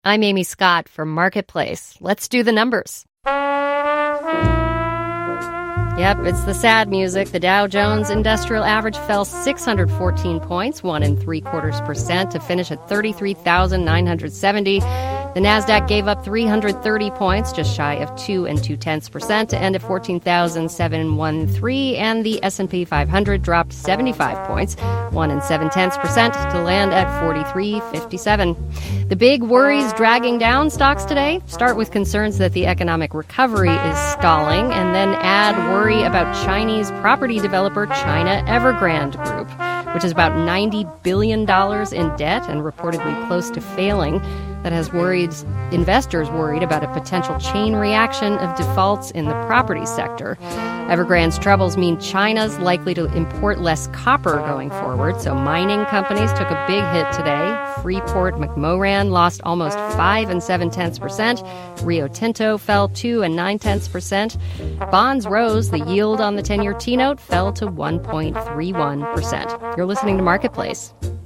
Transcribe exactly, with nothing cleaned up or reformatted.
I'm Amy Scott for Marketplace. Let's do the numbers. Yep, it's the sad music. The Dow Jones Industrial Average fell six hundred fourteen points, one and three quarters percent, to finish at thirty-three thousand nine hundred seventy. The Nasdaq gave up three hundred thirty points, just shy of two and two tenths percent, to end at fourteen thousand seven hundred thirteen, and the S and P five hundred dropped seventy-five points, one and seven tenths percent, to land at forty-three fifty-seven. The big worries dragging down stocks today start with concerns that the economic recovery is stalling, and then add worry about Chinese property developer China Evergrande Group, which is about ninety billion dollars in debt and reportedly close to failing. That has worried investors worried about a potential chain reaction of defaults in the property sector. Evergrande's troubles mean China's likely to import less copper going forward, so mining companies took a big hit today. Freeport-McMoRan lost almost five and seven tenths percent. Rio Tinto fell two and nine tenths percent. Bonds rose. The yield on the ten-year T-note fell to one point three one percent. You're listening to Marketplace.